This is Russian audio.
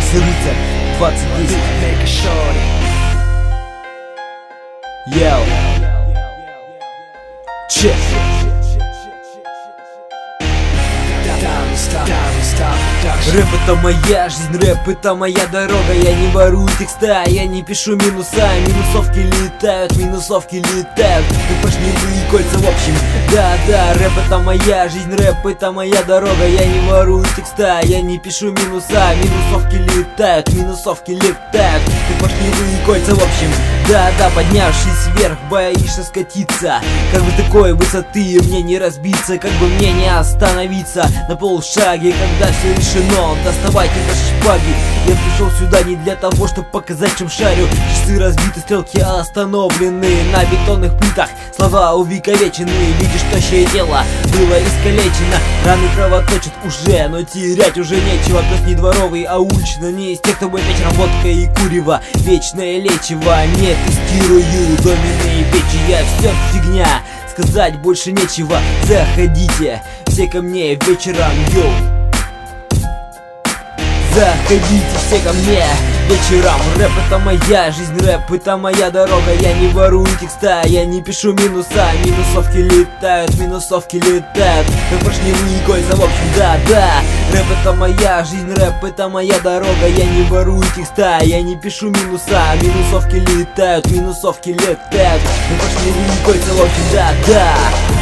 Рыцарь 2010. Йоу. Чек. Рэп это моя жизнь, рэп это моя дорога. Я не ворую текста, я не пишу минуса. Минусовки летают, как поршневые кольца, в общем. Да, рэп это моя жизнь, рэп это моя дорога. Я не ворую текста, я не пишу минуса. Минусовки летают, как поршневые кольца, в общем. Да, поднявшись вверх, боишься скатиться. Как бы такой высоты мне не разбиться, как бы мне не остановиться на полшаге, когда все решено. Доставайте ваши шпаги. Я пришел сюда не для того, чтобы показать, чем шарю. Часы разбиты, стрелки остановлены на бетонных плитах. Слова увековечены, видишь, тощее тело было искалечено. Раны кровоточат уже, но терять уже нечего. Пес не дворовый, а уличный, не из тех, кто будет вечером водка и курево. Вечное лечиво, не тестирую доменные печи. Я все фигня, сказать больше нечего. Заходите все ко мне вечером, йоу. Заходите все ко мне вечером. Рэп это моя жизнь, рэп это моя дорога. Я не ворую текста, я не пишу минуса. Минусовки летают, как поршневые кольца, в общем, да. Рэп это моя жизнь, рэп это моя дорога. Я не ворую текста, я не пишу минуса. Минусовки летают, как поршневые кольца, в общем, да.